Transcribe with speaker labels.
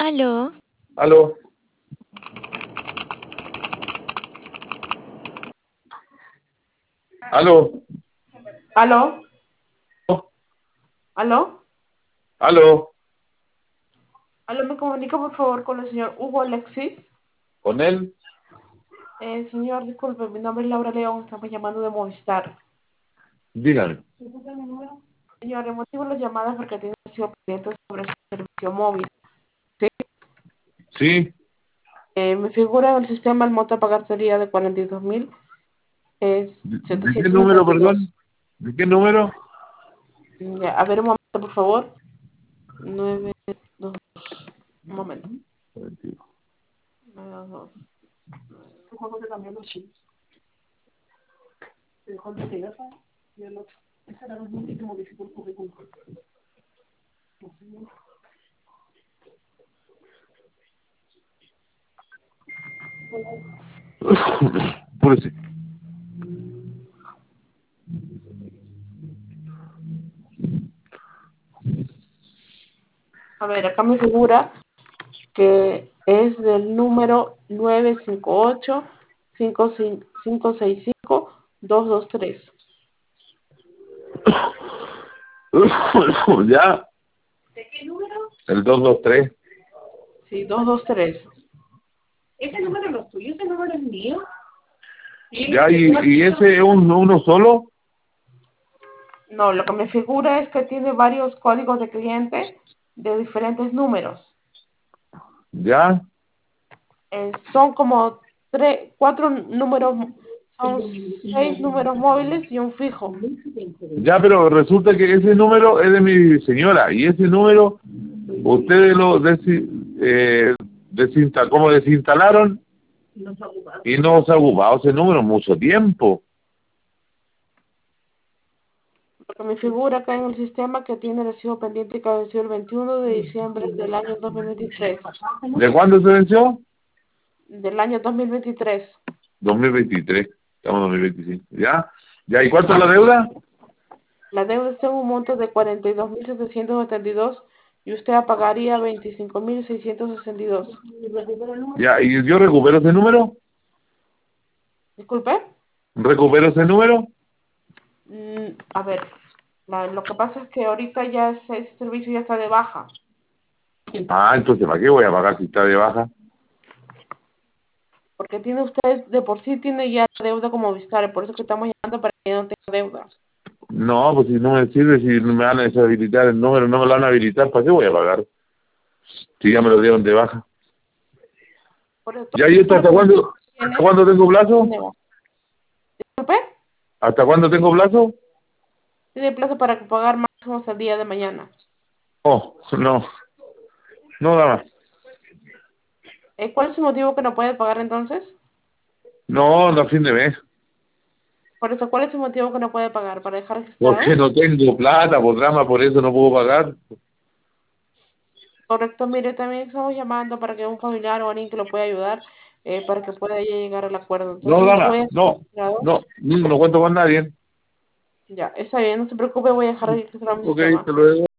Speaker 1: Aló,
Speaker 2: Aló, aló,
Speaker 3: ¿Aló? ¿Aló?
Speaker 2: aló,
Speaker 3: ¿Aló? ¿Me comunica por favor con el señor Hugo Alexis?
Speaker 2: con él,
Speaker 3: Señor, disculpe, mi nombre es Laura León, estamos llamando de Movistar.
Speaker 2: dígame.
Speaker 3: Señor, el motivo de las llamadas es porque tiene sido pendiente sobre su servicio móvil. ¿Sí?
Speaker 2: Sí,
Speaker 3: Me figura en el sistema el monto a pagar sería de 42.000, es
Speaker 2: ¿de qué número, perdón?
Speaker 3: 762.
Speaker 2: ¿De qué número?
Speaker 3: Ya, a ver, un momento, por favor. 922. Un momento. 922.
Speaker 2: Púrese.
Speaker 3: A ver, acá me figura que es del número 958-565-223.
Speaker 2: Ya, el 223.
Speaker 3: Sí, 223.
Speaker 4: Ese número no es tuyo, ese número es mío.
Speaker 2: Ya, y ese es uno solo.
Speaker 3: No, lo que me figura es que tiene varios códigos de cliente de diferentes números.
Speaker 2: Ya,
Speaker 3: Son como cuatro números, son 6 números móviles y un fijo.
Speaker 2: ya, pero resulta que ese número es de mi señora y ese número ustedes lo ¿cómo desinstalaron? Y no se ha ocupado ese número mucho tiempo.
Speaker 3: Lo que me figura acá en el sistema que tiene recibo pendiente que venció el 21 de diciembre del año 2023.
Speaker 2: ¿De cuándo se venció?
Speaker 3: Del año 2023.
Speaker 2: 2023. Estamos en 2025. ¿Ya? ¿Ya? ¿Y cuánto es la deuda?
Speaker 3: La deuda está en un monto de 42.772 y usted pagaría 25.662.
Speaker 2: ¿Ya? ¿Y yo recupero ese número?
Speaker 3: Disculpe.
Speaker 2: ¿Recupero ese número?
Speaker 3: A ver, lo que pasa es que ahorita ya ese servicio ya está de baja,
Speaker 2: Ah, entonces, ¿para qué voy a pagar si está de baja?
Speaker 3: porque tiene usted, de por sí tiene ya deuda como Movistar, por eso es que estamos llamando para que no tenga deuda.
Speaker 2: No, pues si no me sirve, si no me van a deshabilitar el número, no me lo van a habilitar, ¿para qué voy a pagar? Si ya me lo dieron de baja.
Speaker 3: Por eso,
Speaker 2: ¿Ya? ¿Y esto hasta cuándo tengo plazo?
Speaker 3: disculpe,
Speaker 2: ¿Hasta cuándo tengo plazo?
Speaker 3: tiene plazo para pagar máximo hasta el día de mañana.
Speaker 2: Oh, no, no da más.
Speaker 3: ¿Cuál es su motivo que no puede pagar entonces?
Speaker 2: No, no a fin de mes.
Speaker 3: Por eso, ¿cuál es su motivo que no puede pagar? ¿Para dejar
Speaker 2: Porque
Speaker 3: registrado?
Speaker 2: no tengo plata, por drama, por eso no puedo pagar.
Speaker 3: Correcto, mire, también estamos llamando para que un familiar o alguien que lo pueda ayudar, para que pueda ya llegar al acuerdo.
Speaker 2: No,
Speaker 3: Entonces,
Speaker 2: dama,
Speaker 3: voy a dejar
Speaker 2: no,
Speaker 3: registrado.
Speaker 2: no, no cuento con nadie.
Speaker 3: Ya, está bien, no se preocupe, voy a dejar registrado mi
Speaker 2: Ok,
Speaker 3: sistema.
Speaker 2: hasta luego.